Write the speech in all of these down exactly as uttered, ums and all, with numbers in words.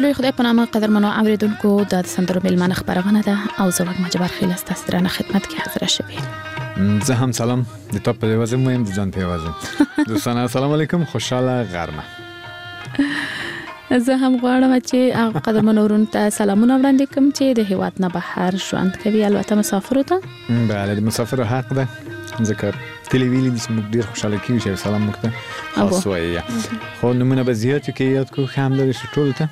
لوی خدای په نامه قدرمنو اوریدونکو د سندرو میلمانه خبرونه ده او زه وګ مجبر خیل است سترانه خدمت کې حاضر شوم. زه هم سلام د ټاپ په وازم ویم د ځان په وازم. دوستان السلام علیکم، خوشاله غرمه. زه هم غواړم چې قدرمنو ورونو ته سلامونه وړاندې کوم چې د هیواد نه بهر ژوند کوي، البته مسافر ته. بله د مسافر حق ده، ځکه تلویزیون د موږ ډیر خوشاله کیږي چې سلام وکړه. خاص وایي خو نمونه به زیات کې یاد کو خام د ټول ته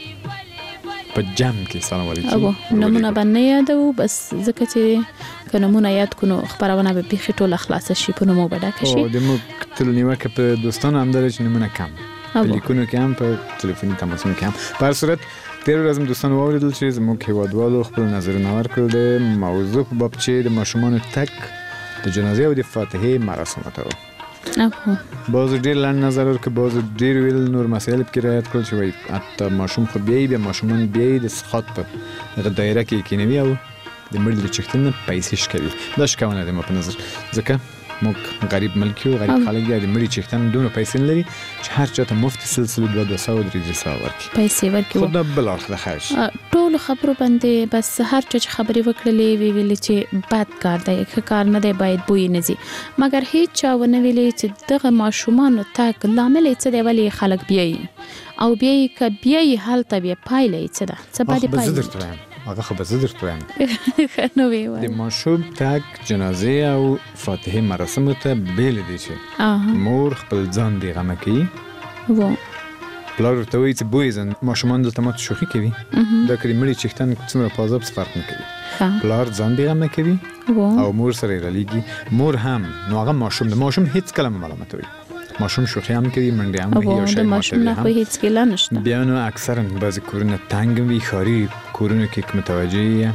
په جام کې سلام علیکم. او نمونه باندې یادو بس ځکه چې کنمونه یاد کو نو خبرونه به بيخي ټول اخلاص شي په نومو بډاک شي. او د موږ تل نیوکه په دوستانو هم درې نمونه کم په لیکونو کې هم په ټلیفوني تماسونو کې هم. په هر صورت تیر ورځ دوستان واوریدل چې زموږ هیوادوالو خپل نظرونه ورکړل د موضوع په باب چې د ماشومان تک د جنازې او د فاتحې مراسم ته. اوه باز ډیر لاندې نظر ورکړ، باز ډیر ویل نور مسایل کې رعایت کړل چې وایي حتی ماشوم خو بیا بیا ماشومان بیا د سخات په دایره کې کینوي او د مړي د چښتنه پیسې شکوي. دا شکونه ده په نظر، ځکه موږ غریب ملک یو، غریب خلک دي، د مړي چښتنه دونه پیسې نه لري چې هر چاته مفت سلسله دوه دوه سوه درې درې سوه ورکړي پیسې ورکړي. خو دا بل اړخ ده خاش ټول خبرو باندې بس هر چا چې خبرې وکړلې وی ویل چې بد کار دی، ښه کار نه دی، باید بوی نه زی، مګر هیڅ چا ونه ویلې چې دغه ماشومان تک لامل څه دی ولی خلک بیاي او بیاي ک بیاي حالت بیا پایلې څه ده څه باندې پایلې هغه خو به زه درته وایم. نو وی وای د ماشوم تک جنازې او فاتحه مراسم ته بیل دي چې مور خپل ځان دی غمه کوي. و پلار ته وایي چې بوی زن ماشومان دلته ماته شوخي کوي، دا کړي مړي چښتن څومره په عذاب فرق نه کوي. پلار ځان دی غمه کوي او مور سره رلیږي. مور هم نو هغه ماشوم د ماشوم هیڅ کلمه ملامتوي، ماشوم شوخي هم کوي، منډه هم کوي او شی ماشوم نه خو هیڅ کله نشته. بیا نو اکثرا بعضی کورونه تنگ وي، خاري کورونه کې متوجه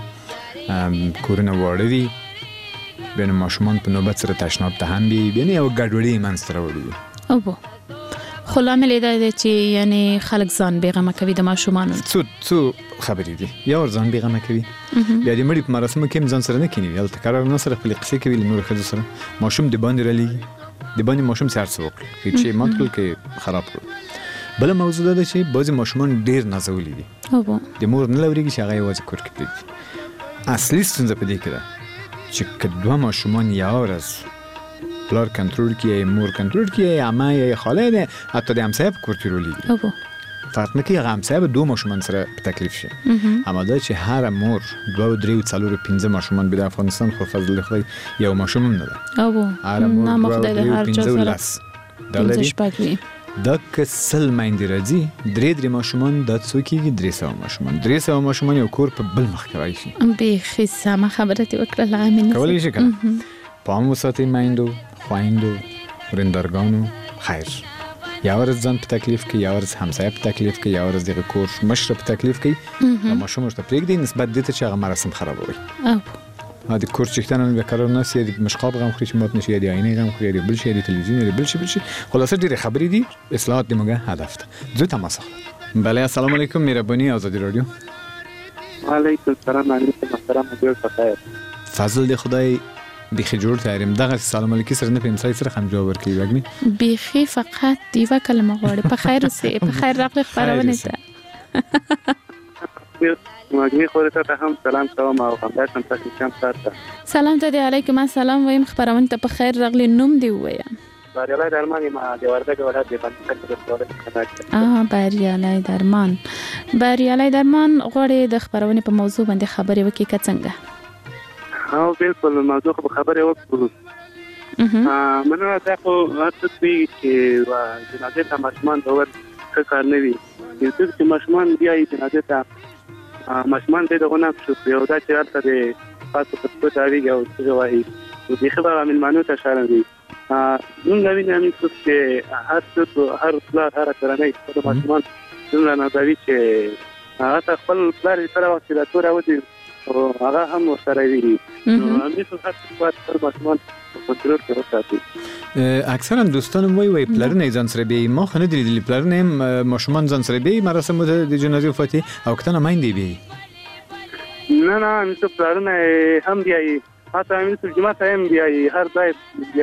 کورونه واړه وي، بیا نو ماشومان په نوبت سره تشناب ته هم وي، بیا یو ګډوډي منځ ته راوړي. او خو لامل دا دی چې یعنی خلک ځان بیغمه کوي د ماشومانو. څو څو خبرې دي، یا ور ځان بیغمه کوي، بیا د مړي په مراسمو کې ځان سره نه کینی، البته قرار نه سره خپل قصې کوي نور خځو سره. ماشوم د باندې رلیږي، د باندې ماشوم سره څه وکړي چې مات کول کې خراب کړو. بل موضوع ده چې بعضی ماشومان ډیر نازولي دي، او د مور نه لوريږي چې هغه یوازې کور کې پریږدي. اصلي ستونزه په دې کې ده چې کله ماشومان یا ورځ پلار کنټرول کوي، مور کنټرول کوي، عمه یا خاله ده، حتی د همسایه په کور کې رولېږي. او فرق نه کوي، هغه همسایه به دوه ماشومان سره په تکلیف شي. اما دا چې هر مور دوه درې څلور پنځه ماشومان به د افغانستان خو فضل خدای یو ماشوم نه ده. او هر مور نه خدای د هر چا سره دا لري. دا کسل مایندې راځي درې درې ماشومان د څوکیږي درې سوه ماشومان درې سوه ماشومان یو کور په بل مخ کوي شي. به خصه خبره تی وکړه لامل کولی شي کنه. پام وساتئ مایندو خوایندو ورندرګانو خیر. یا ورځ ځان په تکلیف کې، یا ورځ همسایه په تکلیف کې، یا ورځ دغه کور مشر په تکلیف کې، دا ماشوم ورته پرېږدي نسبت دې ته چې هغه مراسم خرابوي. او د کور چښتنه به قرار نه سي، د مشقاب غم خوري چې مات نشي، د عینې غم خوري، د بل شي، د تلویزیون، د بل شي بل شي. خلاصه ډېرې خبرې دي، اصلاحات د موږ هدف ده. زه تماسه. بله السلام علیکم، مهرباني آزادی رادیو. وعلیکم السلام علیکم محترم مدیر بخیر. فضل دی خدای بیخی جوړ تاریم دغه سلام علیکم سره نه پم سای سره هم جواب ورکړي وګمي بیخی فقط دیو کلمه غواړي. په خیر اوسې، په خیر راغلی خبرونه ته. مګنی خو ته هم سلام کوم او هم تاسو ته کوم ساته. سلام ته علیکم السلام وایم، خبرونه ته په خیر راغلی. نوم دی وایم. باریالای درمان ما د وردګ ولایت د باندې اه باریالای درمان. باریالای درمان غواړي د خبرونه په موضوع باندې خبرې وکړي که څنګه؟ او بالکل موضوع په خبره وکړو. ا منو تاسو تاسو چې جنازه ته ماشومان دور څه کار نه وي، چې چې ماشومان بیا یې جنازه ته ماشومان دې دغه شو یو دا چې راته د تاسو په څه تاریخ او څه وایي او د خبره من مانو ته شارن دي. ا نن غوښنه مې چې هر څه هر پلار هر کرانه د ماشومان څنګه نه دا وی چې هغه خپل پلار سره وسیله تور ودی او هغه هم سره ویلي. نو همې څه څه په ماشومان په کنټرول کې وساتي. اکثرا دوستان وای وای پلرونه ځان سره به ما خنه دي پلرونه ماشومان ځان سره به مراسم د جنازې وفاتي او کتنه مایندې به نه نه څه پلرونه هم دی حتی همین جمعه هم دی هر ځای دی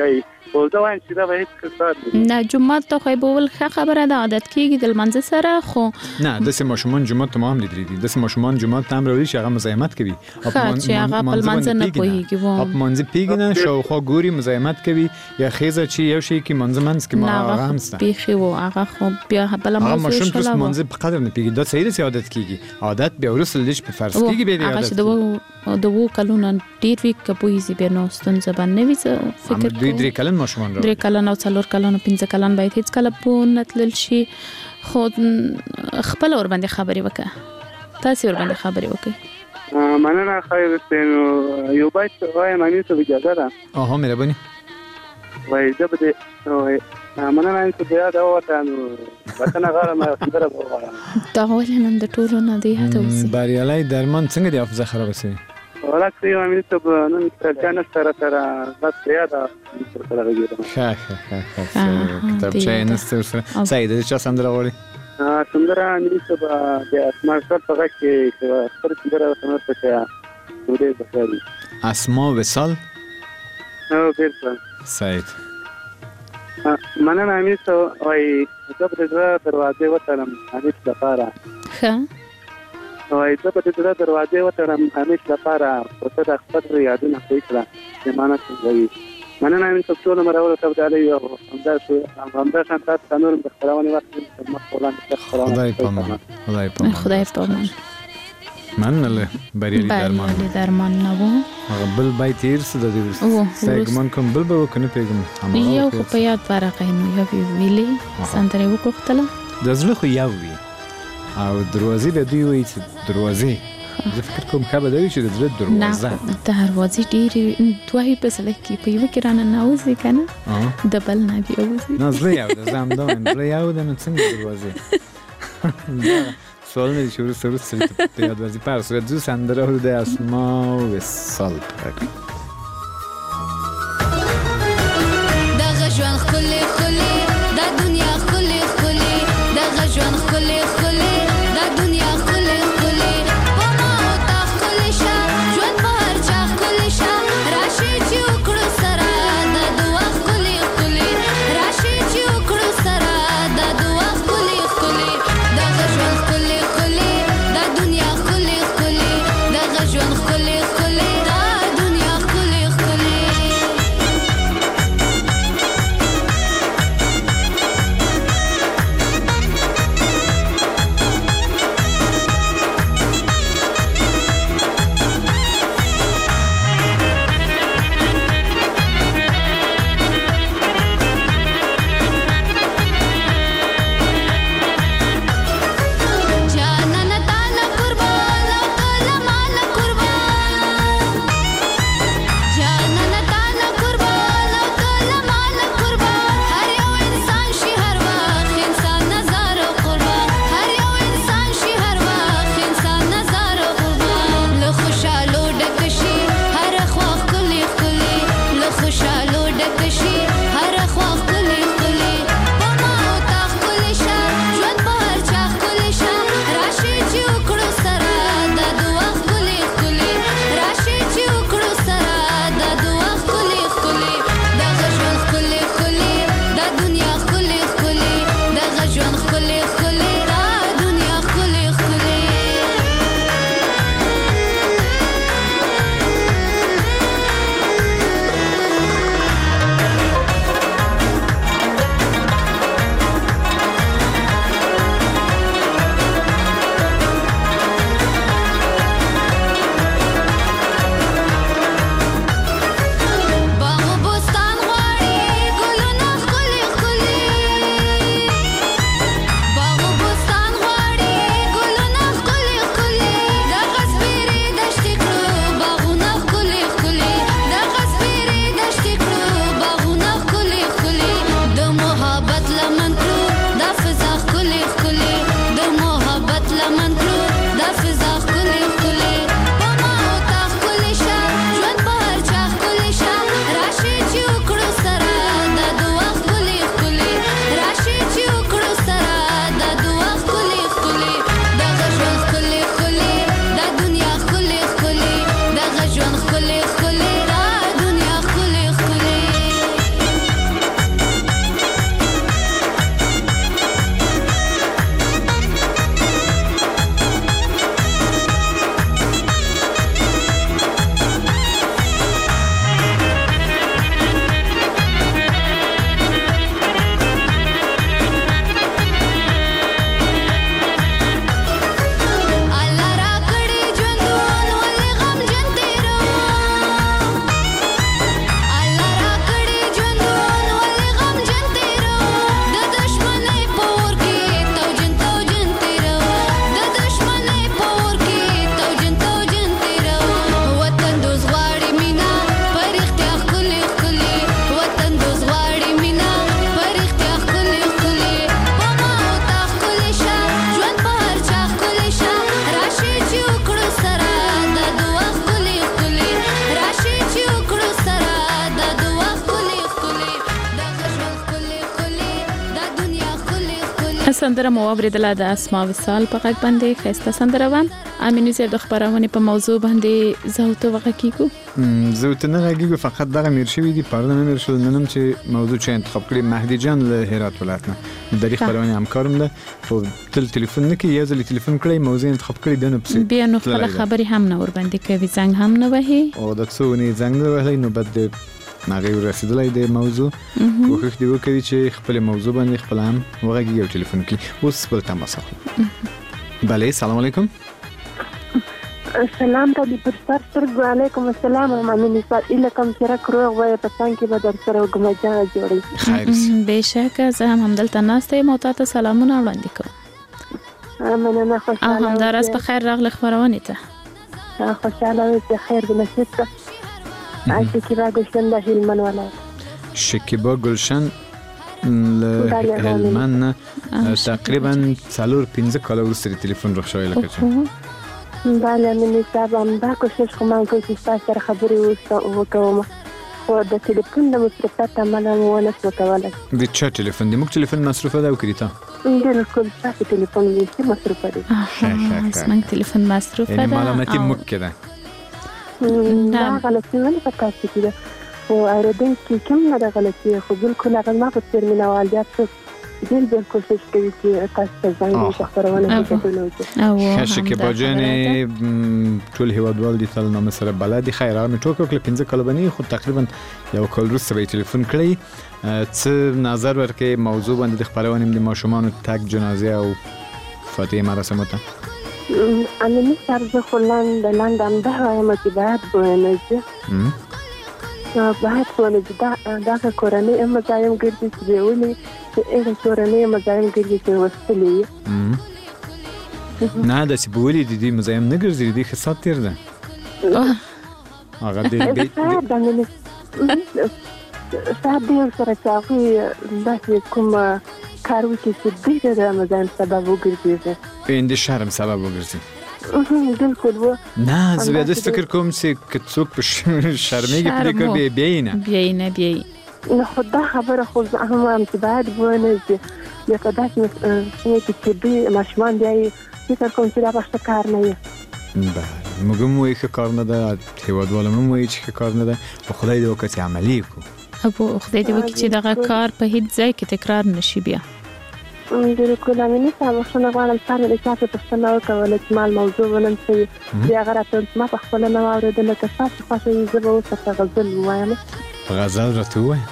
خو زه وایم چې دا به هیڅ کار نه جمعه ته خو به ول ښه خبره ده عادت کیږي د لمانځه سره خو نه د سه ماشومان جمعه ته هم لیدلی دي د سه ماشومان جمعه ته هم راوړي چې هغه مزاحمت کوي او چې هغه په لمانځه نه پوهیږي وو په منځ پیګنه شاوخوا ګوري مزاحمت کوي یا خیزه چې یو شی کې منځ منځ کې ما هغه همسته پیخي وو هغه خو بیا بل هغه ماشوم تر منځ په قدر نه پیږي دا صحیح دی عادت کیږي عادت بیا ورسل لږ په فرض کیږي به دی هغه چې د د وو کلونه ډیر وی کپویزي به نو ستونزه باندې وي فکر دوی درې کلن ماشومان راوړي درې کلن او څلور کلن او پنځه کلن باید هیڅ کله په نتلل شي خو خپل ور باندې خبري وکړه تاسو ور باندې خبري وکړه مننه خیر سينو یو بایت وای مانی ته اجازه ده اوه مهرباني وای زه به وای مننه ان ته بیا دا وته نو وطن غاره ما خبره وغواړم دا ولې نن د ټولو نه دی هته اوسې بریالي درمان څنګه دی حافظه خراب سي ولا کړی مې ته نن څنګه سره سره بس یا دا سره راګیرم ښه ښه ښه کتاب چې نستر سره سعید چې څنګه راوړي ا څنګه نه سبا د اسماء سره په کې چې خپل څنګه راځم ته ودې بخاري اسماء وصال او بالکل سعید مننه امیر سو وای زه په دې دروازه وترم همیش لپاره ښه وای زه په دې دروازه وترم همیش لپاره په څه د خپل یادونه کوي چې معنا څنګه مننه امیر سو ټول مرور ته بدالي او همدا شو همدا شانت تنور د خبرونه وخت ما خپلان خدای پامان خدای پامان خدای پامان مننه بریالي درمان بریالي درمان نه وو هغه بل بای تیر څه د دې سګمن کوم بل به کنه پیغام یو خو په یاد بارقه نو یو ویلي سندره وکړه د زړه خو یو وی او دروازې به دی وی چې دروازې زه فکر کوم کابه دی چې د زړه دروازه نه دروازې ډېری دوی په سره کې په یو کې رانه ناوځي کنه د بل نه بیا وځي نه زه یو د زم دا زه یو د څنګه دروازې سوال می شروع سر سر ته یاد ورزی پارس و دو سندره رو ده اسماء وصال پاک دا غجوان خلی خلی دا دنیا خلی خلی دا غجوان خلی خلی دا دنیا خلی خلی پما او تا خلی شا جوان بار چا خلی شا راشی چی اکڑو سرا دا دوا خلی خلی راشی چی اکڑو سرا دا دوا خلی خلی دا غجوان خلی خلی دا دنیا خلی خلی دا غجوان خلی خلی دا دنیا سندره مو اوریدله د اسماء وصال په غږ باندې خسته سندره وان امینو زیب د خبرونه په موضوع باندې زوته وغکیګو زوته نه غږیګو فقط دغه میرشوی دی پرده مې رسول ننم چې موضوع چې انتخاب کړی مهدی جان له هرات ولایت نه د خبرونه همکارم له او تل تلیفون نه کې یزل تلیفون کړی موضوع انتخاب کړی دنه پس بیا نو خپل خبري هم نه ور باندې کوي څنګه هم نه وهي او د څونی څنګه نه وهلی نو بد ناغي رسیدلای د موضوع کوښښ دی وکړي چې خپل موضوع باندې خپل هم وغږی او ټلیفون کې اوس بل تماس اخلو بله سلام علیکم سلام ته د پرستار سترګو علیکم السلام مامنی سر الکم چې راکړو وای په څنګه کې به در سره وګمجا جوړي خیر بهشکه زه هم همدلته ناسته مو ته سلامونه وړاندې کوم مننه خوشاله او همدارس په خیر راغله خبرونه ته خوشاله اوسې خیر د نصیب ته شکیبا گلشن د هلمند ولایت شکیبا گلشن له هلمند تقریبا څلور پنځه کاله وروسته تلیفون راښوي لکه چې بله مینې صاحب همدا کوشش کوم چې ستاسو سره خبرې وکړم خو د تلیفون د مصرفات عمله مو ونه شو کولی د چا تلیفون دی موږ تلیفون مصرفه ده وکړي ته بالکل ستاسو تلیفون ویسي مصرفه دی زموږ تلیفون مصرفه ده یعنې معلوماتي موږ کې ده دا غلطي ولې په تاسو کې ده او اورېدونکي کوم نه ده غلطي خو بالکل هغه ما په څېر مینوالجات څوک ډېر ډېر کوشش کوي چې تاسو ته زنګ وکړي خپرونه وکړو ښه شکیبا جانې ټول هیوادوال دي تل نامه سره بلد دي خیر هغه مې ټول کړل پنځه کاله باندې خو تقریبا یو کال وروسته به یې تلیفون کړی څه نظر ورکړي موضوع باندې د خپرونې د ماشومانو تګ جنازې او فاتحې مراسمو ته امینی سر زه خو لاند لاند همدا وایم چې باید بوینځي باید بوینځي دغه کورنۍ مزایم ګرځي چې ویلي چې هغه کورنۍ مزایم ګرځي چې وستلې نه داسې به ولې د دې مزایم نه ګرځي د دې ښه ساعت تېر ده هغه ډېر ساعت ډېر سره چې هغوی داسې کوم کار وکړي چې ډېر د مزایم سبب وګرځي پېنده شرم سبب وګرځي بالکل و نه زه بیا داسې فکر کوم چې که څوک په شرمېږي پرې کوي بیا یې نه بیا یې نه بیا یې نو خو دا خبره خو زه هم وایم چې باید وونځي بیا په داسې سیمه کې چې دوی ماشومان بیا یې فکر کوم چې دا به ښه کار نه وي بله موږ هم وایي ښه کار نه ده هېوادوال هم وایي چې ښه کار نه ده خو خدای دې وکړه چې عملي کړو ابو خدای دې وکړي چې دغه کار په هیڅ ځای کې تکرار نشي بیا بالکل امینی صاحب بخښنه غواړم تا مې د چا څه پوښتنه وکوله چې ما موضوع ونن شوي بیا هغه راته ویل چې ما په خپله نه واورېدله که ستاسو خوښه وي زه به اوس ورته غزل ووایم غزل راته ووایه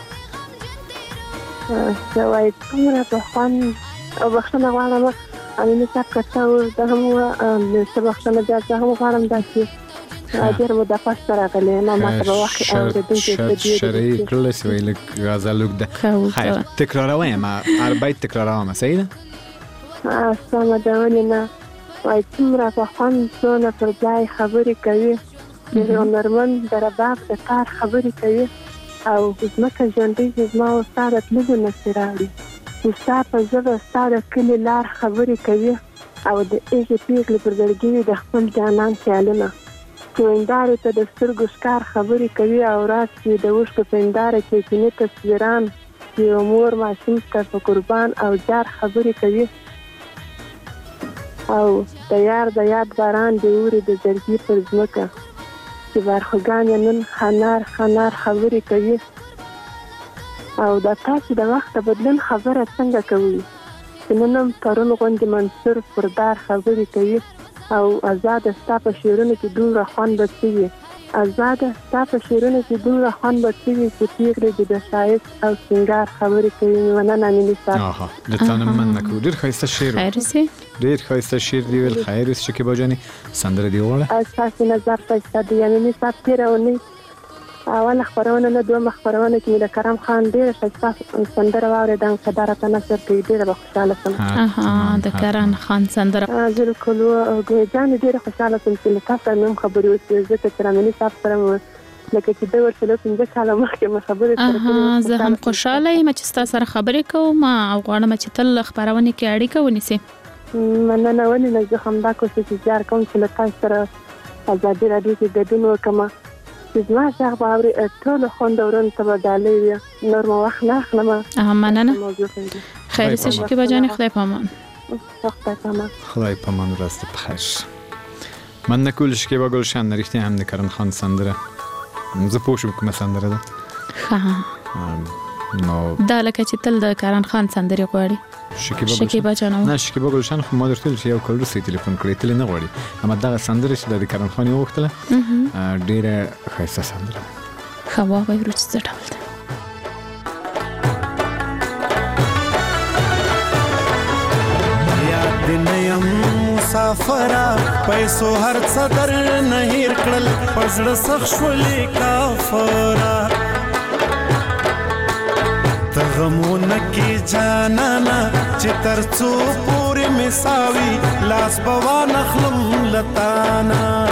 څه وایي څومره په خوند او بخښنه غواړم امینی صاحب که څه ده هم څه بخښنه بیا زه هم غواړم داسې ډېر مو د پاسه راغلی ما ما ته به وخت اورېدونکي شرعي کړلی چې وایي لږ غزل اوږده خیر تکرارویم هر بیت تکراروم صحیح ده سمه ده ولې نه وایي څومره په خوند څونه پر ځای خبرې کوي د هنرمند د رباب د کار خبرې کوي او ځمکه ژوندۍ چې زما او ستا د تللو نسې راوړي چې ستا په ژبه ستا د کلي لار خبرې کوي او د ایږې پیغلې پر زړګي د خپل جانان خیالونه چې هندارې ته د سترګو ښکار خبرې کوي او راز چې د اوښکو په هنداره کې چیني تصویران چې یو مور ماشوم ته په قربان او جار خبرې کوي او د یار د یاد باران د اوري د زړګي پر ځمکه چې بارخوګانې نن خنار خنار خبرې کوي او د تاسو د وخت د بدلون خبره څنګه کوي چې نن هم پرون غوندې منصور پردار خبرې کوي او آزاده ستا په شعرونو کې دومره خوند به څه وي آزاده ستا په شعرونو کې دومره خوند به څه وي چې پیغلې دې د ښایست او سینګار خبرې کوي مننه مینې صاحب د تا نه مننه کوو ډېر ښایسته شعر خیر اوسې ډېر ښایسته شعر دی ویل خیر اوسې شکیبا جانې سندره دې وغواړه ستاسو نظر ښایسته دی مینې صاحب تېره اونۍ اوله خپرونه نه دومره خپرونه کې مې د کرم خان ډېره ښایسته سندره واورېده چې دا راته نثر کوي ډېره به خوشحاله شم د کرم خان سندره بالکل ګویجانې ډېره خوشحاله شم چې له تا سره مې هم خبرې وشوې ځکه چې رامیني صاحب سره مو لکه چې ده ورته له پنځه کاله مخکې مې خبرې سره کړې زه هم خوشحاله یم چې ستا سره خبرې کوم او غواړم چې تل خپرونې کې اړیکه ونیسې مننه ولې نه زه همدا کوشش زیار کوم چې له تاسو سره ازادي راډیو کې ګډون وکړم زما څنګه باوري ټول خوندورون ته بدالې وي نور مو وخت نه اخلم مننه خیر سه شکیبا جان، خدای پامان. خدای پامان. خدای پامان راست بخیر. من نکول شکیبا گلشن نریختی هم نکرم خان سندره. زه پوشم کومه سندره ده. ها. نو دا لکه چې تل د کاران خان سندري غواړي. شکیبا جان. نه شکیبا گلشن خو ما درته چې یو کال وروسته تلیفون کړی تل نه غواړي. اما دا سندره چې د کاران خان یو وختله ډیره ښایسته سندره. خوا وای ورڅ څه ډول ده. دنیم مسافرا پیسو هر څدر نه هیر کړل پزړه سخ شولې کافرا تغمونه کی جانانا چې ترڅو پورې مساوي لاس بوا نخلم لتانا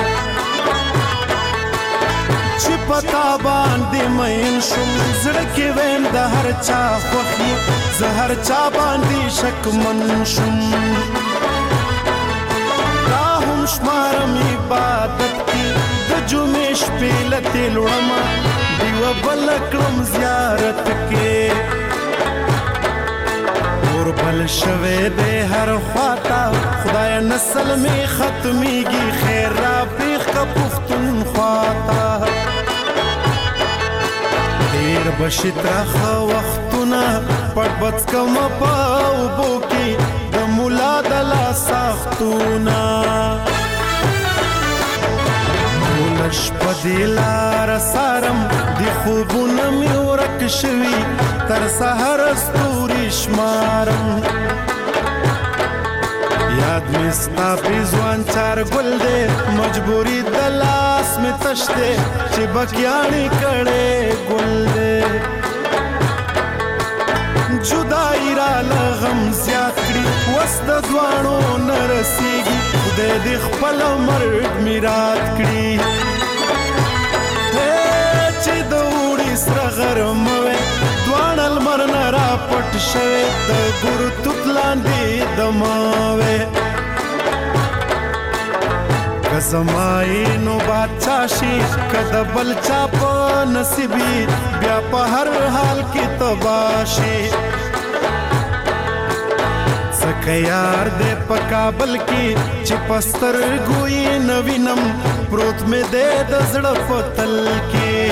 چې پتا باندې مین شم زړه کې ویم د هر چا خوخي زهر چا باندې شک من شم راهم شمارم عبادت کی د جمعې شپې لته لوړم دیو بل کړم زیارت کې اور بل شوه دې هر خواتا خدای نسل می ختميږي خیر را پیخ کا پختون خواتا دیر بشترخ وختونه پټ بچ کم پاو بوکی د مولا دلا سختونه مولش پدیلار سارم دی خوبونه می ورک شوی تر سحر استوری شمارم یاد مستا پیزوان چار گل دے مجبوری دلاس میں تشتے چی بکیانی کڑے گل دے جدائی را لغم زیاد کری وست دوانو نرسیگی خودے دی خپل مرد میراد کری چی دوڑی سر غرموے دوان المرن را پٹ شوے دا گرو تطلان دی دماوے کزمائی نو بادشاشی کد بلچا پا نصیبی بیا پا ہر حال کی تباشی سکه یار دے پا کابل کی چی پستر گوئی نوینم پروت میں دے دزڑ فتل کی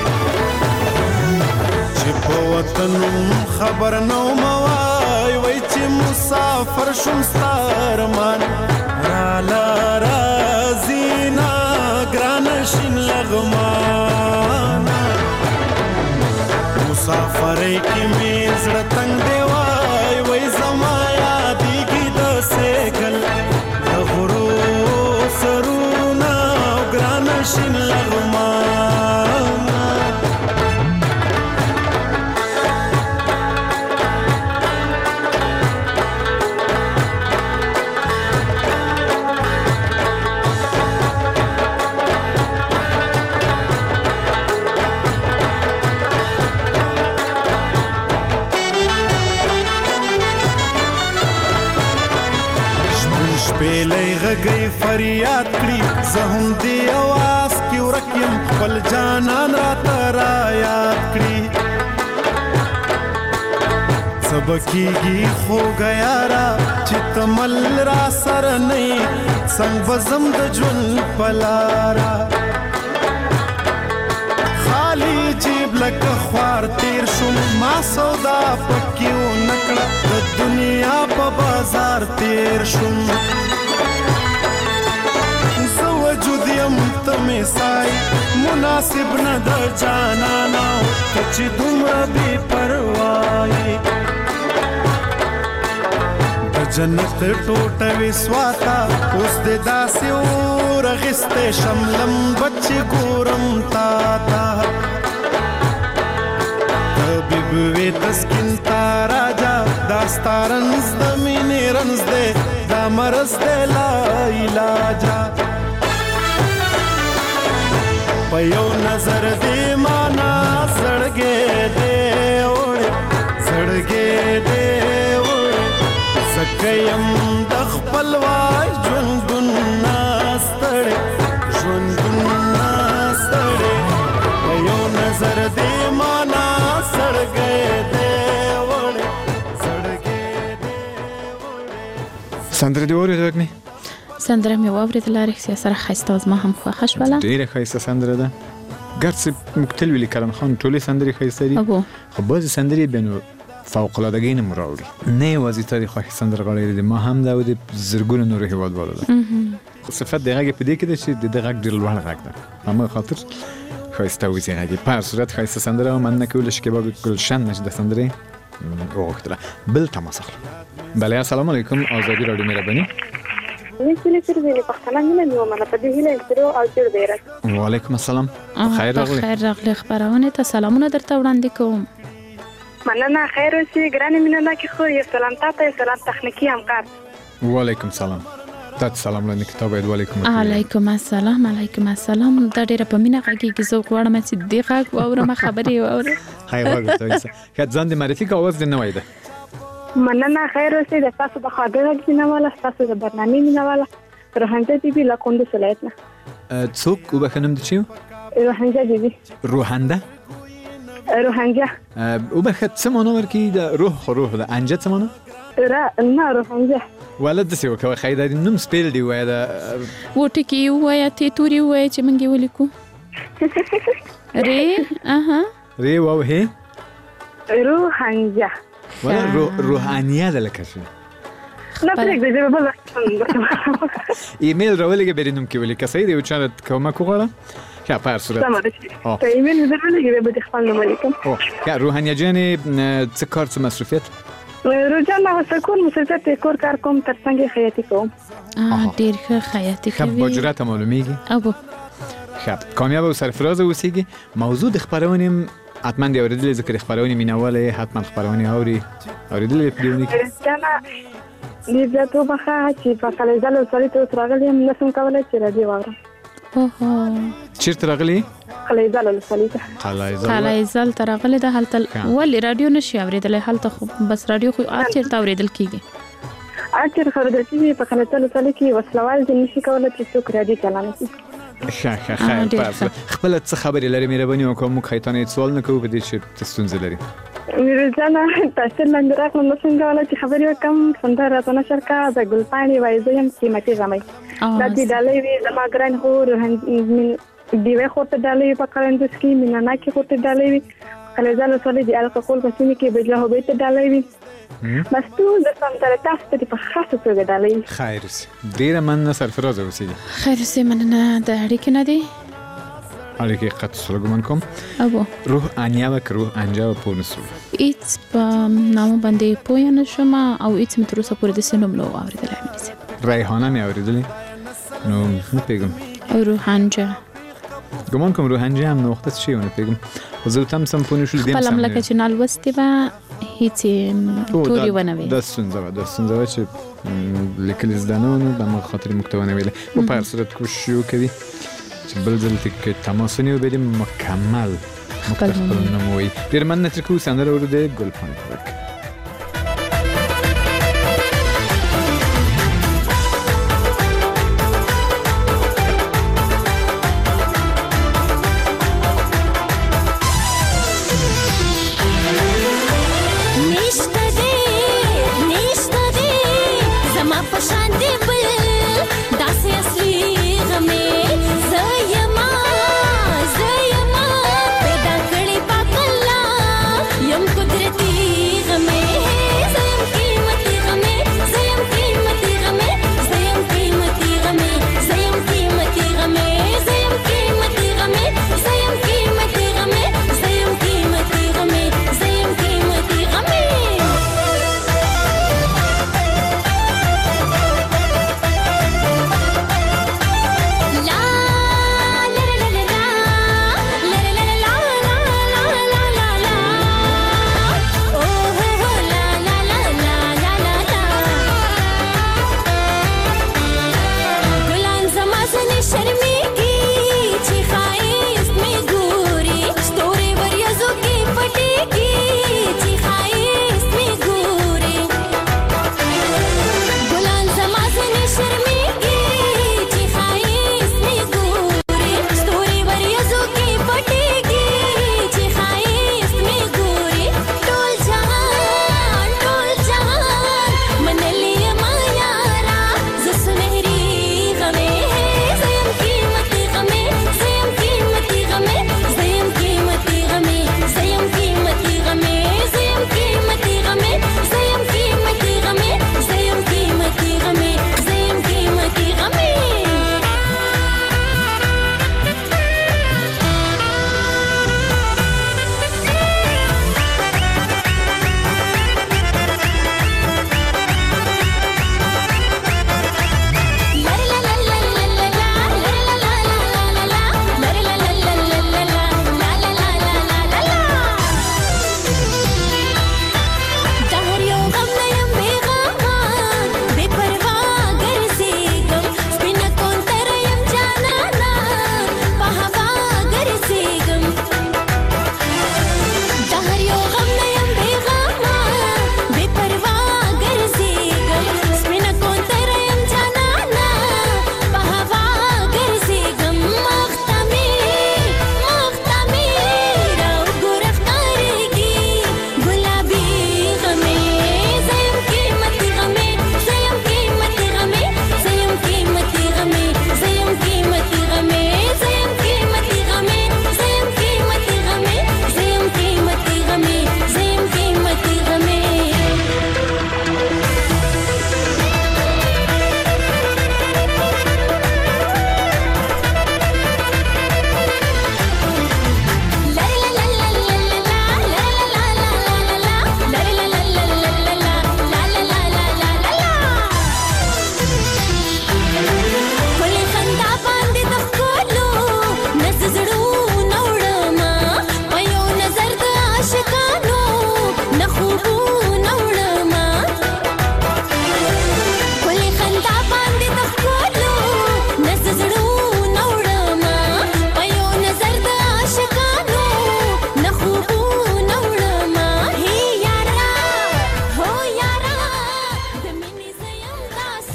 چی پا وطنم خبر نو موائی وی چی مسافر شمستارمان رالا رازینا گرانشین لغمانا مسافرے کی میزڑ تنگ دیوائی وی زمایا دیگی دسے گل غرو سرونا گرانشین لغمانا پیلی غگئی فریاد کری زهم دی آواز کی ورکیم پل جانان را ترا یاد کری سبکیگی خو گیا را چت مل را سر نئی سنگ بزم د جون پلارا خالی جیب لک خوار تیر شم ما سودا پکیو نکڑا د دنیا پا بازار تیر شم وجودیم تمی سائی مناسب ندر جاناناو تچی دمرا بی پروائی دا جنت ٹوٹوی سواتا اس دے داسی اور غستے شملم بچی گورم تاتا طبیبوی تسکن تا راجا داستا رنز دا مینی رنز دے دا مرز دے لا علاجا پیو نظر دی مانا زڑگے دے اوڑے زڑگے دے اوڑے زکیم دخ پلوائی جون گن ناستڑے جون گن ناستڑے پیو نظر دی مانا زڑگے دے اوڑے زڑگے سندره دی اورېدو وګني سندره مې واورېدله رښتیا سره ښایسته وه زما هم خوښه شوله ډېره ښایسته سندره ده ګرڅه موږ تل ویلي کرم خان ټولې سندرې ښایسته دي ابو خو بعضې سندرې بیا نو فوق‌العادګۍ نه مو راوړي نه یوازې تا د خوښې سندرغاړی دی ما هم ده او د زرګونو نورو هېوادوالو ده صفت د غږ یې په دې کې ده چې د ده غږ ډېر لوړ غږ ده همغه خاطر ښایسته اوسي غږ یې په هر صورت ښایسته سندره او مننه کوو له شکیبا ګلشن نه چې د سندرې وغوښتله بل تماس اخلو بله السلام علیکم آزادي راډیو مهرباني وعلیکم السلام خیر راغلی خیر راغلی خبرونه ته سلامونه درته وړاندې کوم مننه خیر اوسې ګرانې مینه کې خو یو سلام تاسو یو سلام تخنیکی همکار وعلیکم سلام تاسو سلام لاندې کتاب اید وعلیکم علیکم السلام علیکم السلام دا ډیره په مینه غږیږي زه غواړم چې دې غږ واورم خبرې واورم هاي غږ ته که ځان دې معرفي کا اوس دې نه وایده مننه خیر اوسې د تاسو د خاطر مینواله تاسو د برنامه مینواله روحانجه دی بي لا کوند سلیتنا څوک وبخنم د چیو روحانجه دی بي روحانده روحانجه وبخت سمونه ورکی د روح روح د انجه سمونه را نه روحانجه ولد څه وکوي خیدا نوم سپیل دی وای دا و ټکی وای ته توري وای چې مونږ ولیکو ری اها ری واو هي روحانجه ولا روحانيه ده لکه څه نه پرېږدئ زه به بل ایمیل راولېږه بیا دې نوم کې ولیکه صحیح دی او چا کومک وغواړه ښه په هر صورت سمه ده چې په ایمیل مې درولېږي بیا به دې خپل نوم ولیکم ښه روحانیه جانې څه کار څه مصروفیت روزانه وسکون مصروفیت کور کار کوم ترڅنګ یې خیاطي کوم ډېر ښه خیاطي کوي ښه باجره ته معلومیږي ابو ښه کامیابه او سرفرازه اوسیږي موضوع د خپرونې حتما دی اوریدلې ذکر خبرونه مینواله حتما خبرونه اوري اوریدلې پریونی کنه دې ته بخا چې په کلیزالو سره ته راغلی هم نسم کولای چې راډیو واورم اوه چیرته راغلی کلیزالو سره ته کلیزال کلیزال تر راغلی د حالت ولې راډیو نشي اوریدلې حالت خو بس راډیو خو اچیر تا اوریدل کیږي اچیر خبر د چې په کلیزالو سره کې وسلوال دې نشي کولای چې څوک راډیو چلانه ښه ښه خیر پاس خپل څه خبرې لري مهرباني وکړه موږ خیتانه سوال نه کوو په دې چې تاسو څنګه لري ورځنه تاسو لاندې راغلم نو څنګه ولا چې خبرې وکم څنګه راځنه شرکا د ګلپانی وایزم قیمتي زمای د دې ډالۍ وی د ماګران هو دیوه خورته ډالۍ په کارندس کې مینا کې خورته ډالۍ وی کلیزالو سره د الکول په سیمه کې بجله هو به ته ډالۍ وی بس ټول د سم تر تاسو ته په خاصه توګه ډالۍ خیر ډیره مننه سرفراز اوسئ خیر سي مننه د اړیکې نه دی اړیکې قط سره ګمن کوم ابو روح انیا و روح انجا په نسو ایت په نامو باندې پوه نه شم او ایت متر اوسه پورې د سینوم لو اوریدل مې ریحانه مې اوریدلې نو نه پیګم او روح انجا ګمن کوم روح انجا هم نو وخت شي ونه پیګم زه تم سم پونه شو دیم سم فلم لکه چې نال وستي با هیڅ توري ونوي د سنځه د سنځه چې لیکل زدانونو د مخ خاطر مکتوونه ویل او په هر صورت کوشش وکړي چې بل ځل کې تماسونه وبدیم مکمل خپل نموي ډیر مننه تر کو سندره ورده ګلپان ورک زما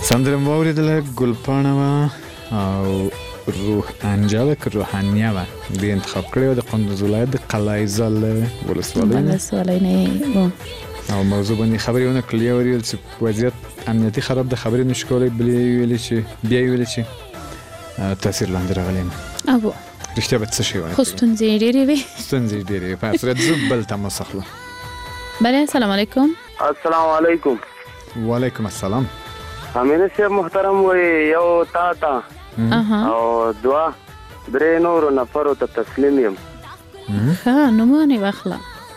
سندره مو اوریدله ګلپاڼه وه او روح انجله که روحانیه وه دې انتخاب کړې وه د کندوز ولایت د قلعه زال ولسوالۍ نه ولسوالۍ نه او موضوع باندې خبرې ونه کړلې یو ویل چې وضعیت امنیتي خراب د خبرې نشو کولی بلې ویلې چې بیا یې ویلې چې تاثیر لاندې راغلی یم او رښتیا به څه شی وایي خو ستونزې ډېرې وې ستونزې ډېرې وې په صورت زه بل تماس اخلم بله السلام علیکم السلام علیکم وعلیکم السلام امین صاحب محترم وای یو تا تا او دوا درې نور نفرو ته تسلیم یم ښه نومونه واخله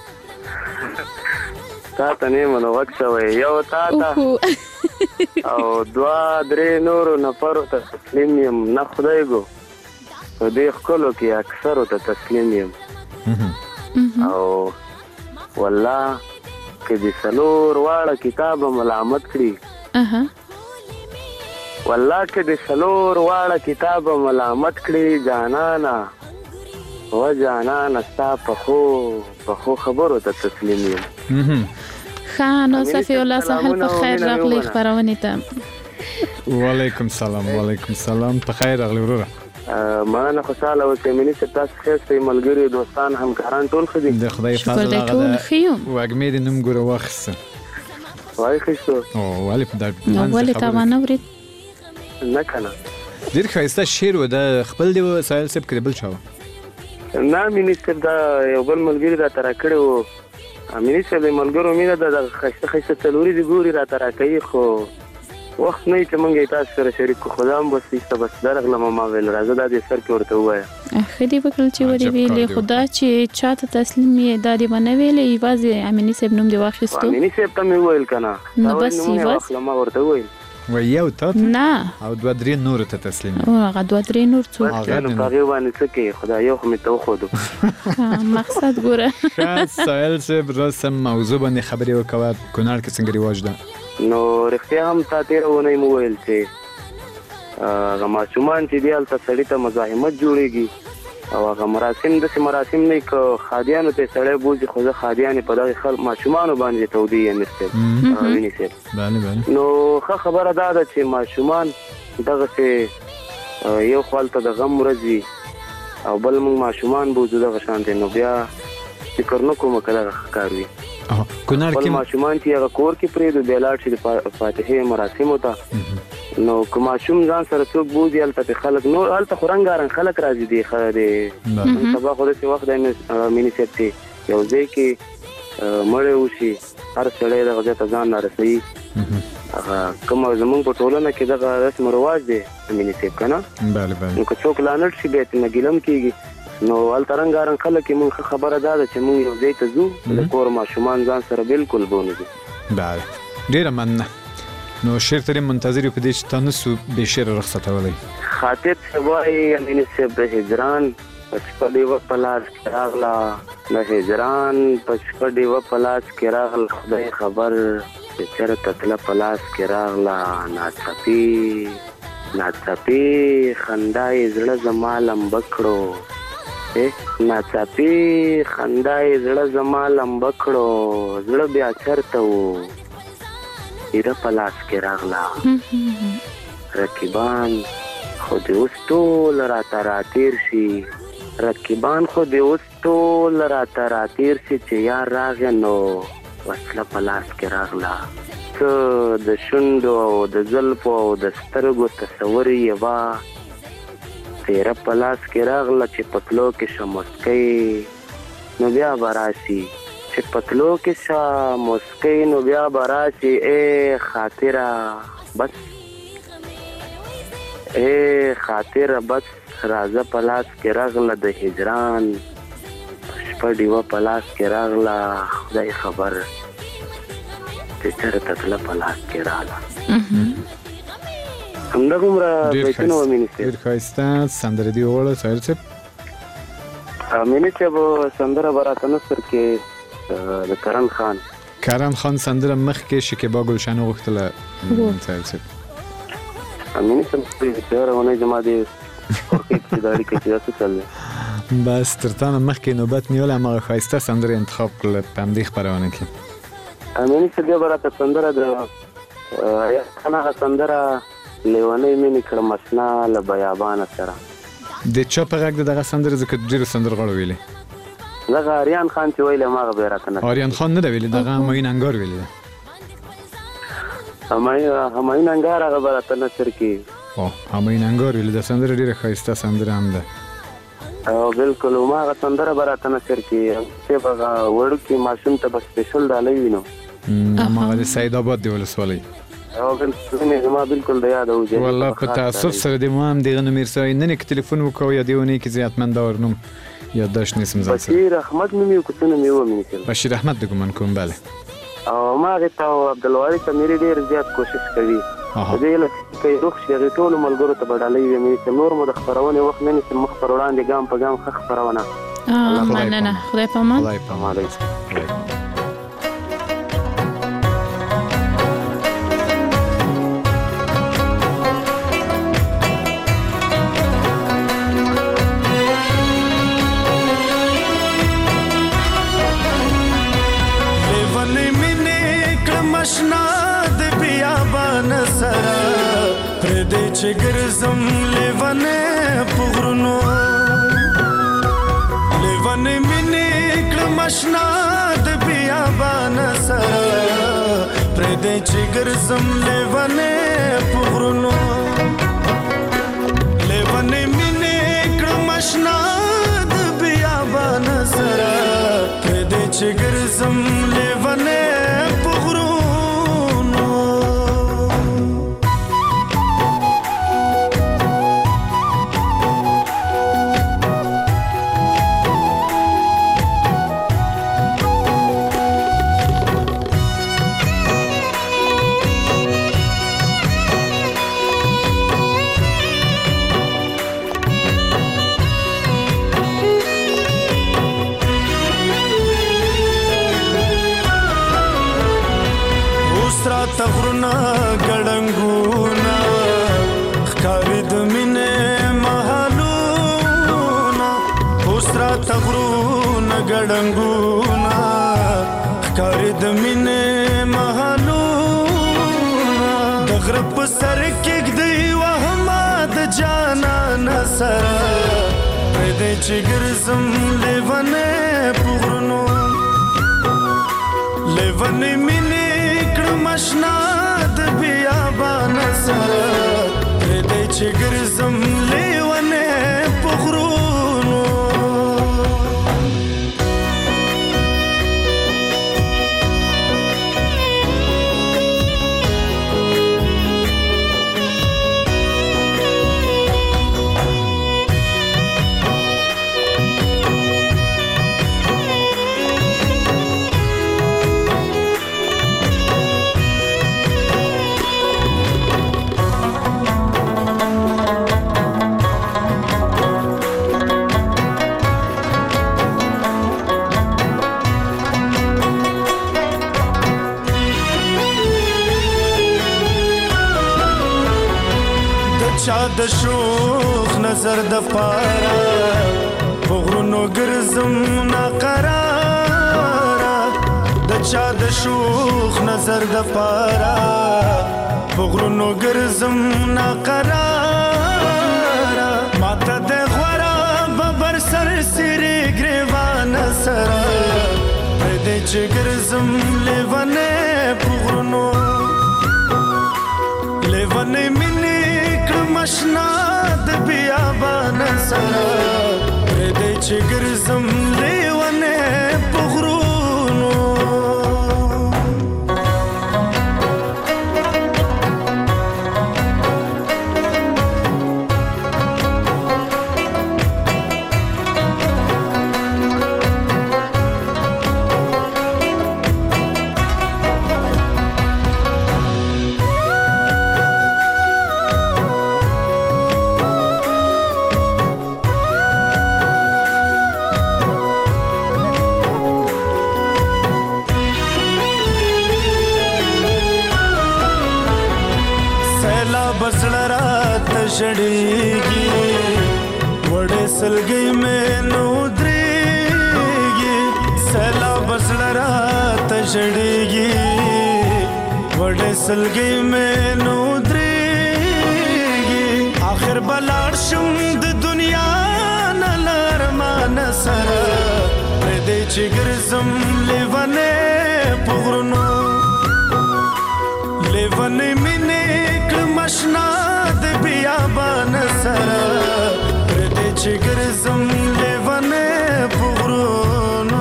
تا ته نه منو وخت وای یو تا تا او دوا درې نور نفرو ته تسلیم یم نه خدای ګو په دې خلکو کې اکثر ته تسلیم یم او والله کې د سلور واړه کتاب ملامت کړی اها والله کې د سلور واړه کتاب ملامت کړی جانانا و جانانا ستا په خو په خو خبرو ته تسلیم یم ښه نو صفی الله سهل په خیر راغلی خپرونې ته وعلیکم سلام وعلیکم سلام په خیر راغلی وروره مننه خوشاله اوسئ مینې صاحب تاسو ښه یاستئ ملګري دوستان همکاران ټول ښه دي د خدای فضل هغه د وږمې د نوم ګوره واخیسته وایي ښه او ولې په دا ولې تا ونه اورېد نه که نه ډېر ښایسته شعر و د خپل دی و سایل صاحب که د بل چا و نه مینې صاحب دا یو بل ملګري راته راکړی و مینې صاحب د ملګرو مینه ده د ښایسته ښایسته څلوري دي ګوري راته راکوي خو وخت نه چې مونږ یې تاسو سره شریک کړو خو دا هم بس ایسته بس درغلم ما ویل راځه دا دې سر کې ورته ووایه ښه دې وکړل چې ورې ویلې خو دا چې چا ته تسلیم یې دا دې به نه ویلې یوازې امیني صاحب نوم دې واخیستو امیني صاحب ته مې وویل که نه نو بس یوازې ما ورته وویل وایي یو تا نه او دوه درې نورو ته تسلیم هغه دوه درې نور څو نو په هغې باندې څه کوي خدای یو خو مې ته وښودو مقصد ګوره ښه سایل صاحب راسم موضوع باندې خبرې وکوه کونړ کې څنګه رواج ده نو رښتیا هم تا تېره اونۍ مو ویل چې هغه ماشومان چې دي هلته سړي ته مزاحمت جوړېږي او هغه مراسم داسې مراسم نه که خادیانو ته سړی بوځي خو زه خادیانې په دغې خلک ماشومانو باندې تودې یم صاحب ویني صاحب نو ښه خبره دا ده چې ماشومان دغسې یو خو هلته د غم ورځ وي او بل موږ ماشومان بوځو دغه شانتې نو بیا فکر نه کومه که دغه ښه کار وي بل ماشومان چې هغه کور کې پرېږدو بیا لاړ شي د فاتحې مراسمو ته نو که ماشوم ځان سره څوک بوځي هلته پې خلک نور هلته خو رنګارنګ خلک راځي دی د سبا خو داسې وخت دی میني صاحب چې یو ځای کې مړی وشي هر سړی دغه ځای ته ځان رارسوي هغه کومه زمونږ په ټولنه کې دغه رسم رواج دی میني صاحب که نه نو که څوک لانړ شي بیا ترېنه ګیله هم کېږي نو هلته رنګارنګ خلک یې مونږ ښه خبره دا ده چې مونږ یو ځای ته ځو د کور ماشومان ځان سره بالکل بونځو بله ډېره مننه نو شعر ته منتظر یو په دې چې تا نسو بې شعره رخصتولی خاطب صاحب وایي امیني صاحب د هجران په شپه ډېوه په لاس کې راغله د هجران په شپه ډېوه په لاس کې راغله خدای خبر چې چېرته تله په لاس کې راغله ناڅاپي ناڅاپي خندا یې زړه زما لمبه کړو ناڅاپي خندا یې زړه زما لمبه کړو زړه بیا چېرته و ایره په لاس کې راغله رقیبان خو دې اوس ټول راته راتېر شي رقیبان خو دې اوس ټول راته راتېر شي چې یار راغی نو وسله په لاس کې راغله څه د شونډو او د زلفو او د سترګو تصور یې وه تیره په لاس کې راغله چې پتلو کې شه مسکۍ نو بیا به راشي چې پتلو کې شه مسکۍ نو بیا به راشي ای خاطره بس ای خاطره بس راځه په لاس کې راغله د هجران شپه ډېوه په لاس کې راغله خدای خبر چې چېرته تله په لاس کې راغله همدغومره بیتونه و میني صاحب ډېر ښایسته سندره دې وویله سایل صاحب میني صاحب سندره به راته نثر کې د کرن خان کرن خان سندره مخکې شکیبا ګلشن وغوښتله سایل صاحب میني صاحب تېره اونۍ زما دې خوښۍ کې د اړیکې چې دا څه چل دی بس تر تا نه مخکې نوبت نیولی هماغه ښایسته سندرې انتخاب کړله په همدې خپرونه کې میني صاحب بیا به راته سندره د یا هغه سندره لیونۍ مینې کړم اشنا له بیابانه سره. د چا په غږ د دغه سندره ځکه ډېرو سندرغاړو ویلې؟ دغه آریان خان چې ویلې ما هغه بیا راته نه. آریان خان نه ده ویلې، دغه همایون انګار ویلې ده. همایون انګار هغه به راته نثر کړي. او همایون انګار ویلې ده، سندره ډېره ښایسته سندره هم ده. او بالکل ما هغه سندره به راته نثر کړي چې به وړوکي ماشوم ته به سپیشل ډالۍ وي نو هماغه د سید آباد د ولسوالۍ. او بالکل ما بالکل د یاد او والله په تاسف سره د ما هم دغه نومیر سره نن کې تلیفون وکاو یا دیونه کې زیاتمن دا ورنوم یادداشت نیسم ځان سره. بشیر احمد نومي کوڅه مې و مې بشیر احمد د ګمان کوم bale. او ما غته عبدالوارث اميري ډیر زیات کوشش کوي. دې له کې روح شي ټول ملګرو ته بدلې مې نور مو د خبرونه وخت نه نشم مخ پر وړاندې ګام په ګام خخ خبرونه. اه مننه خدای پامان. خدای پامان. چې ګرځم لیوانه پغرونو لیوانه مینې کړم آشنا د بیابان سره پرې دې چې ګرځم لیوانه پغرونو لیوانه مینې کړم آشنا د بیابان سره پرې دې چې ګرځم لیوانه تغرنا ګړنګونا خکارې د مینې محلونا اوسرا تغرنا ګړنګونا خکارې د مینې محلونا د غرب په سر کې ګدی وهما د جانان سره پرې دې چې ګرځم لیوانه پغرونو لیوانه مینې مشنا د بیابان سره پرې دې چې ګرځم لیوانه پغرونو چا د شوخ نظر د پارا پغرونو ګرځم ناقرار د چا د شوخ نظر د پارا پغرونو ګرځم ناقرار ماته د غورا ببر سر سری ګریوان سره پرې دې چې ګرځم لیوانه پغرونو لیوانه مینې مشنا د بیابان سره پرې دې چې ګرځم لیوانه پغرونو شړېږي وړې سلګۍ مې نو درېږي سیلاب زړه راته شړېږي وړې سلګۍ مې نو درېږي آخر به لاړ شم د دنیا نه له ارمانه سره پرېږدی چې ګرځم لیونی په غرونو لیونی مینې کړم اشنا د بیابان سره پرېږدی چې ګرځم لیونی په غرونو.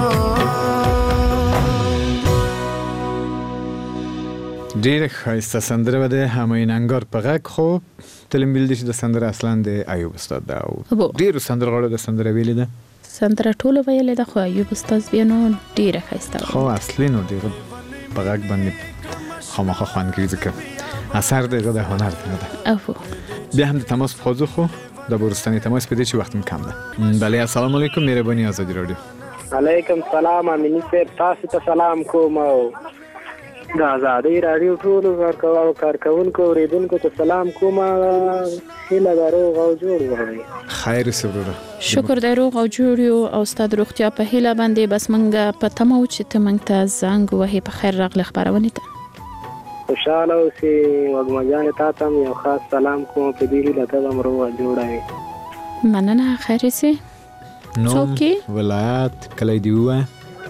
ډېره ښایسته سندره به د همایون انګار په غږ. خو تلم ویل چې د سندره اصلا د ایوب استاد ده او ډېرو سندرغاړو د سندره ویلې ده. سندره ټولو ویلې ده خو ایوب استاد بیا نو ډېره ښایسته خو اصلي نو دغه په غږ باندې خامخا خوند کوي ځکه اثر دغه د هنر ده. اوه بیا هم د تماس په خواځو خو د برستاني تماس په دې چې وخت کم ده. بله السلام علیکم مهرباني آزادي رادیو. علیکم سلام امینی صاحب تاسو ته سلام کوم او د آزادۍ راډیو ټولو کارکوونکو اورېدونکو ته سلام کوم. هیله ده روغ او جوړ وئ. خیر اوسې وروره. شکر دی روغ او جوړ یو او ستا د روغتیا په هیله باندې بس موږ په تمه وو چې ته موږ ته زنګ ووهې په خیر راغلې خپرونې ته. خوشحاله اوسې وږمه جانې تا ته هم یو خاص سلام کوم په دې هیله ته به هم روغه جوړه وې. مننه خیر اوسې. نوم ولایت کلی دې ووایه.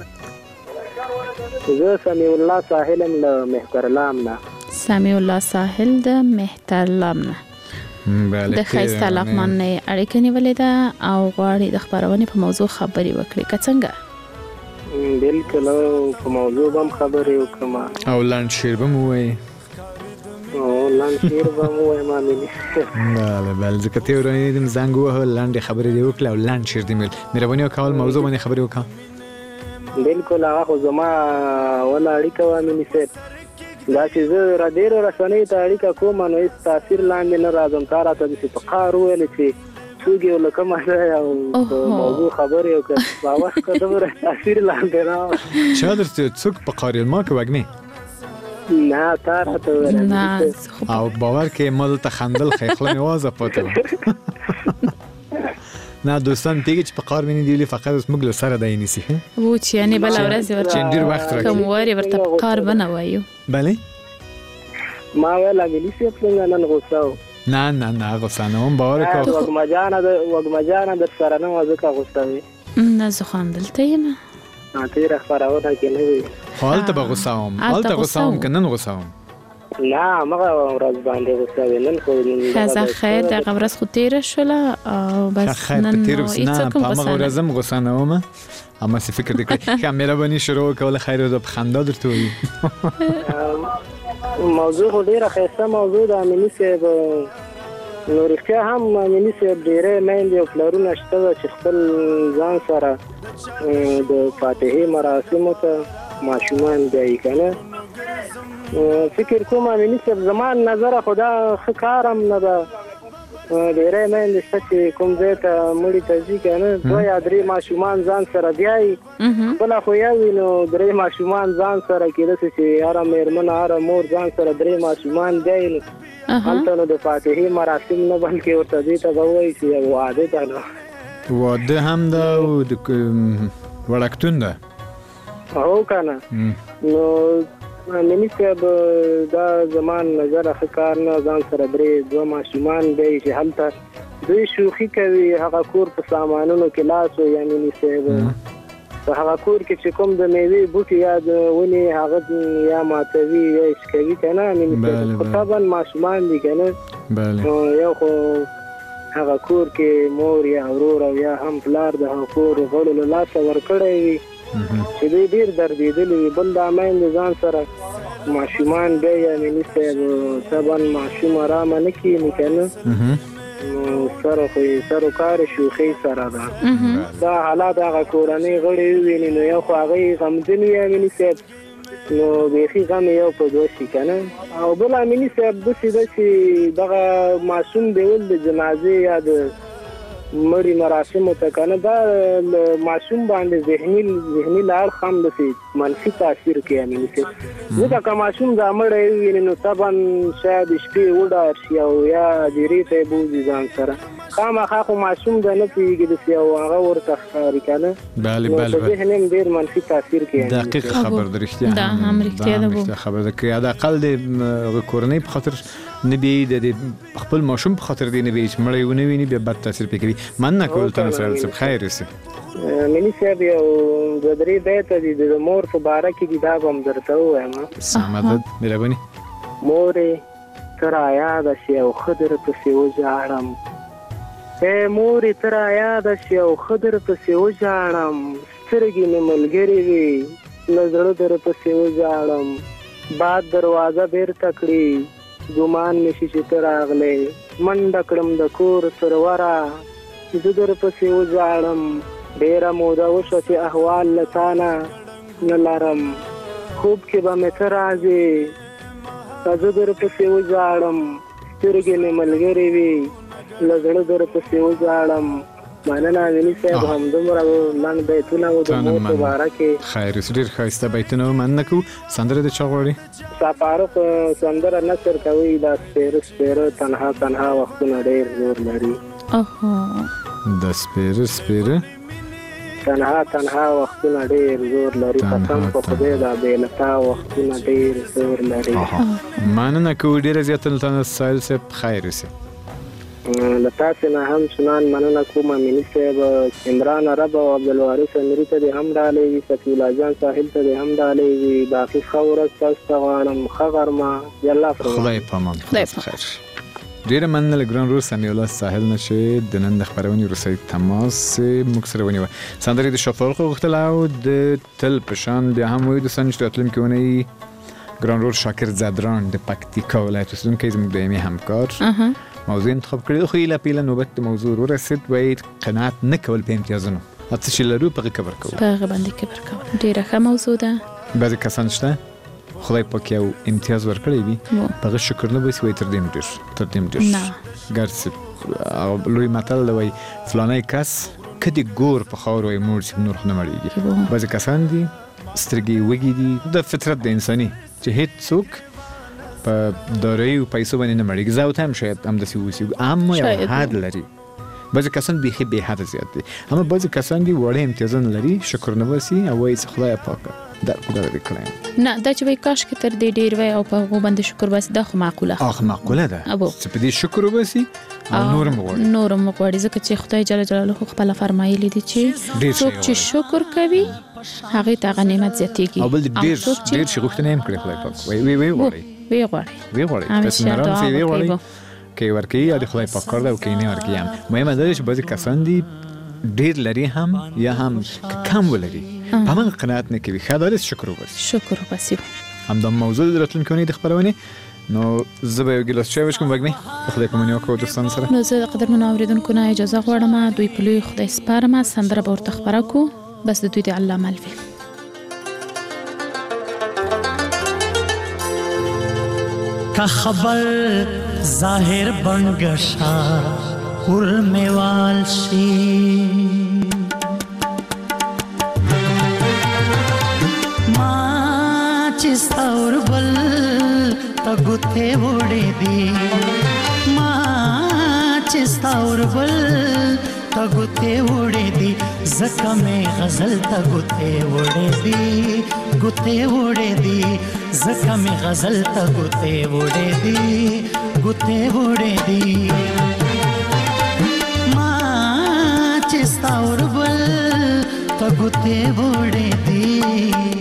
زه سمیع الله ساحل یم له مهترلام نه. سمیع الله ساحل د مهترلام نه د ښایسته لغمان نه اړیکه نیولې ده او غواړي د خپرونې په موضوع خبرې وکړي که څنګه؟ بلکل په موضوع به هم خبرې وکړم او لنډ شعر به م ووایې. او لنډ شعر به م ووایم امیني. بله بله ځکه ته ورانیدم زنګ ووهه لنډې خبرې دې وکړه او لنډ شعر دې مې مهرباني وکول موضوع باندې خبرې وکړه. بلکل هغه خو زما وله اړیکه وه امیني صاحب دا چې زه را ډېرو رسنیو ته اړیکه کوم نو هېڅ تاثیر لاندې نه راځم. تا راته داسې په قهر وویلې چې څوک یو له کومه ځای او په موضوع خبرې وکړه باور کړه دومره تاثیر لاندې نه وه. چا درته څوک په قهر یل ما که وږمې؟ نه تا راته وویل او باور کې ما دلته خندل خی خوله مې وازه پاتې وه. نه دوستان پیږي چې په قهر مې نه دی ویلي فقط اوس موږ له سره دی نیسي و چې یعنې بله ورځ چې ډېر وخت راکړي کوم وارې ورته په قهر به نه وایو. بلې ما ویل امیني صاحب څنګه نن غوسه و؟ نه نه نه غوسه نه وم باور وکړه. وږمه جانه وږمه جانه در سره نه وه ځکه غوسه وې. نه زه خو همدلته یم. تېره خپرونه کې نه وي. خو هلته به غوسه وم هلته غوسه وم که نن غوسه وم؟ نه همغه ورځ باندې غوسه وې نن خو ښځه خیر دغه ورځ خو تېره شوله او بس نن نو هېڅوک هم په همغه ورځ هم غوسه نه ومه هماسې فکر دې کړئ ښه مهرباني شروع وکوله خیر ده په خندا درته وایي. موضوع خو ډېره ښایسته موضوع ده امیني صاحب. نو رښتیا هم امیني صاحب ډېری میندې او پلرونه شته ده چې خپل ځان سره د فاتحې مراسمو ته ماشومان بیایي که نه. فکر کوم امیني صاحب زما نظره خو دا ښه کار هم نه ده. ډېری میندې شته چې کوم ځای ته مړي ته ځي که نه دوه یا درې ماشومان ځان سره بیایي خپله خو یو وي نو درې ماشومان ځان سره کېده سي چې هره مېرمنه هره مور ځان سره درې ماشومان بیایي نو هلته نو د فاتحې مراسم نه بلکې ورته دې ته به ووایي چې یو واده ده نو واده هم ده او د وړکتون ده. هو که نه نو امیني صاحب دا زما نظره ښه کار نه. ځان سره درې دوه ماشومان بیایي چې هلته دوی شوخي کوي هغه کور په سامانونو کې لاس وي امیني صاحب. په هغه کور کې چې کوم د میوې بوټي یا د ونې هغه یا ماتوي یا یې کوي که نه امیني صاحب. خو طبعا ماشومان دي که نه نو یو خو هغه کور کې مور یا ورور او یا هم پلار د هغه کور غړو له لاسه ورکړی وي چې دوی ډېر دردېدلي وي. بل دا میندې ځان سره ماشومان بیایي امیني صاحب طبعا ماشوم ارامه نه کښېني که نه نو سره خو یې سر و کار شوخۍ سره ده. دا حالات هغه کورنۍ غړي وویني نو یو خو هغه یې غمجن وي امیني صاحب نو بیخي غم یې یو په دوه شي که نه. او بل امیني صاحب داسې ده چې دغه معصوم بیول د جنازې یا د مړي مراسمو ته که نه دا معصوم باندې ذهني ذهني له اړخ هم داسې منفي تاثیر کوي امیني صاحب. ځکه که معصوم دا مړی وویني نو طبعا شاید شپې وډار شي او یا هدیرې ته یې بوځي ځان سره خامخا خو ماشوم د نه پیږي د سیو هغه ورته ښکاري کنه بله بله په ذهن هم ډیر منفي تاثیر کوي دقیق خبر د رښتیا دا هم رښتیا ده رښتیا خبر ده که د اقل د کورنۍ په خاطر نه بي د خپل ماشوم په خاطر دی نه بي چې مړی ونه ویني بیا بد تاثیر پکې کوي مننه کول تاسو سره خیر سي منی صاحب یو د درې بیت دي د مور په باره کې دي دا هم درته وایم سمادت مهرباني مورې تر یاد شي او خضر په سیو جاړم اے مورې تر یاد شي او خضر په سیو جاړم سترګې مې ملګرې وي نظر در په سیو جاړم باد دروازه بیرته کړي ګمان مې شي چې ته راغلې منډه کړم د کور تر وره زه در په سیو جاړم ډېره موده وشوه چې احوال له تا نه نه لرم خوب کې به مې ته راځې زه در پسې وژاړم سترګې مې ملګرې وي له زړه در پسې وژاړم مننه ویني صاحب همدومره لنډ بیتونه و د مور په باره کې خیر ډېر ښایسته بیتونه و مننه کوو سندره د چا غواړي شاه فاروق سندره نثر کوي دا سپېره سپېره تنها تنها وختونه ډېر زور لري د سپېره سپېره تنها تنها وختونه ډېر زور لري قسم په خدای دا بې له تا وختونه ډېر زور لري مننه کوو ډېره زیاته له سایل صاحب خیر سي له تاسې نه هم چنان مننه کوم امیني صاحب عمران عرب او عبدالوارث امري ته دې هم ډالۍ وي صفي الله جان ساحل ته دې هم ډالۍ وي باقي ښه ورځ تاسو ته غواړم ښه غرمه یالله خدای په امان خیر ډېره مننه له ګران ورور سمیع الله ساحل نه چې د نن د خپرونې وروستی تماس موږ سره ونیوه سندرې د شاه فاروق غوښتله او د تل په شان بیا هم وایو دوستان چې راتلونکې اونۍ ګران ورور شاکر زدران د پکتیکا ولایت اوسېدونکی زموږ دایمي همکار موضوع انتخاب کړی خو ایله پیله نوبت د موضوع ورسید باید قناعت نه کول په امتیازونو هڅه چې لرو په هغې کبر کول په هغه باندې کبر کول ډېره ښه موضوع ده بعضې کسان شته خدای پاک یو امتیاز ورکړی وي په هغه شکر نه باسي وایي تر دې م ډېر تر دې م ډېر ګرڅې لوی متل دی وایي فلانی کس که د ګور په خاورو وایي موړ شي نور خو نه مړېږي بعضې کسان دي سترګې وږي دي د فطرت د انساني چې هېڅ څوک په دارایی و پیسو باندې نه مړېږي زه ورته هم شاید همداسې واوسي اما یو حد لري بعضې کسان بیخي بې حده زیات دي اما بعضې کسان دي واړه امتیازونه لري شکر نه باسي او وایي چې خدایه پاکه درک دغه دې کړی نه دا چې وایي کاشکې تر دې ډېر وای او په هغو باندې شکر باسي دا خو معقوله آخ معقوله ده چې په دې شکر وباسي او نور هم وغواړي نور هم وغواړي ځکه چې خدای جل جلاله خپله فرمایلي دي چې څوک چې شکر کوي هغې ته هغه نعمت زیاتېږي او بل ډېر ډېر شي غوښتنه یې هم کړې خدای پاک وایي ویې غواړي وی غواړي وی غواړي تاسو نه راځي وی غواړي کې ورکی یا د خدای پاک کار ده او کې نه ورکی هم مهمه ده چې بعضې کسان دي ډېر لري هم یا هم کم ولري په هماغه قناعت نه کوي ښه دا شکر وباسي شکر وباسي همدا موضوع د راتلونکې اونۍ د خپرونې نو زه به یو ګیلاس چای وڅښم وږمې د خدای په منې وکړو دوستانو سره نو زه د قدرمنو اورېدونکو نه اجازه غواړم دوی په لوی خدای سپارم سندره به ورته خپره کړو بس د دوی د الله عمل وي کا خبر ظاهر بنگشا ورمیوال شي ما چې ستور بل تګوته وړې دي ما چې ستور بل تګوته وړې دي زکه مې غزل تګوته وړې دي ګوته وړې دي زکه مې غزل تګوته وړې دي ګوته وړې دي ما چې ستور بل تګوته وړې دي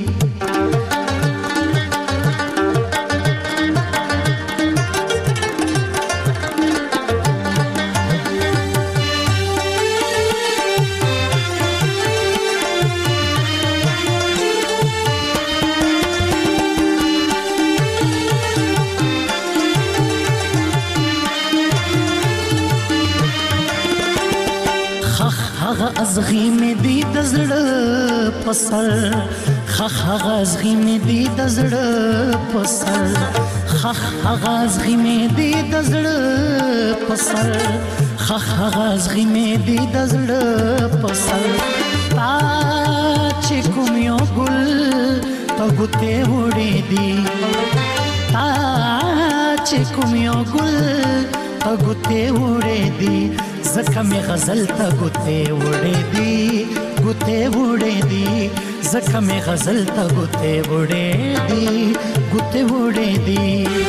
ازغی می دی د زړه پسر خخ ازغی می دی د زړه پسر خخ ازغی می دی د زړه پسر خخ ازغی می دی د زړه پسر تا چې کوم یو ګل پګوته وړې دی تا چې کوم یو ګل ته ګوتې وړې دي ځکه مې غزل ته ګوتې وړې دي ګوتې وړې دي ځکه مې غزل ته ګوتې وړې دي ګوتې وړې دي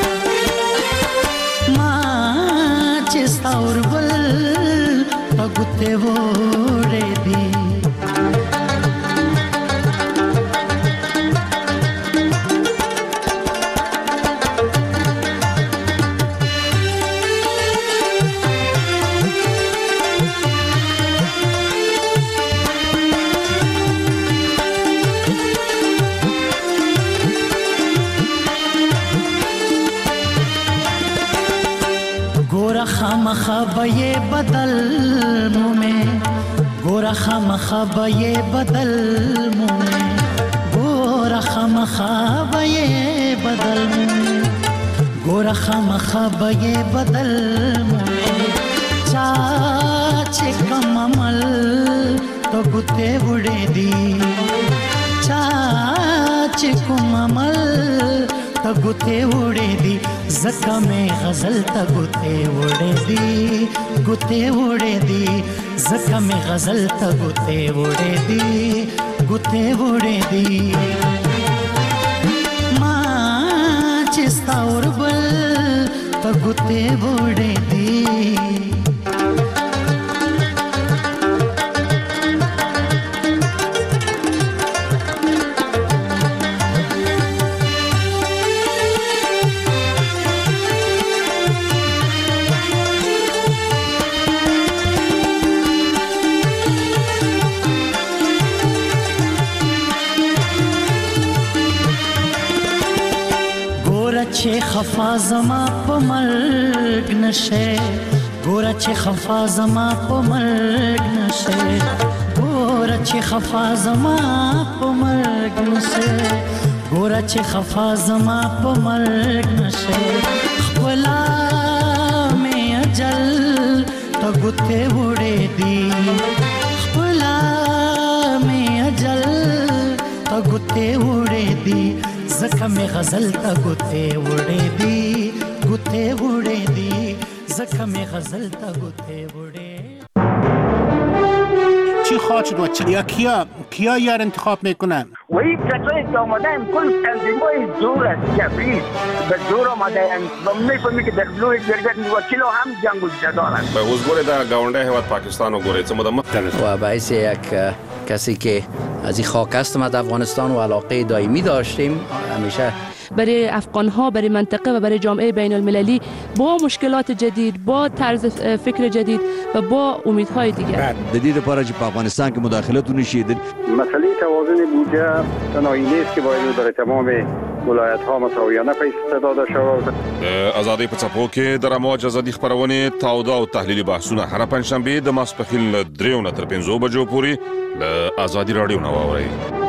ما چې ستا اوربل ته ګوتې وړې دي خامخا به بدل مومه ګوره خامخا به بدل مومه ګوره خامخا به بدل مومه ګوره خامخا به بدل مومه چا چې کوم عمل ته ګوتې وړې دي چا چې کوم عمل ته ګوتې وړې دي ځکه مې غزل ته ګوتې وړې دي ګوتې وړې دي ځکه مې غزل ته ګوتې وړې دي ګوتې وړې دي ما چې ستا اوربل ته ګوتې وړې دي چې خفا زما په مرګ نشه ګوره چې خفا زما په مرګ نشه ګوره چې خفا زما په مرګ نشه ګوره چې خفا زما په مرګ نشه خپلا مې اجل ته ګوتې وړې دي خپلا مې اجل ته ګوتې وړې دي ځکه مې غزل ته ګوتې وړې دي ګوتې وړې دي ځکه مې غزل ته ګوتې وړې چی خواهد شد و کیا کیا کیا یار انتخاب میکنن و این کسایی که آمدن کل تنظیمای زور است کبریز به زور آمدن و میفهمی که در بلوی گرگت وکیل هم جنگ و جدال است به حضور در گاونده هواد پاکستان و گوریت مدام و باعث یک کسی که از این خاک هستم از افغانستان و علاقه دائمی داشتیم همیشه برای افغان‌ها برای منطقه و برای جامعه بین المللی با مشکلات جدید با طرز فکر جدید و با امیدهای دیگر جدید پاره چې په افغانستان کې مداخلتونه شیدل مسئله توازن بودجه تنهایی نیست که باید برای تمام ولایت‌ها مساویانه پیش داده شود. آزادی په څپو کې د رموج ازادي خبرونه تاوده او تحلیلي بحثونه هر پنځشنبه د ماسپخیل دریو نه تر پنځو بجو پورې له آزادي رادیو نو واورئ.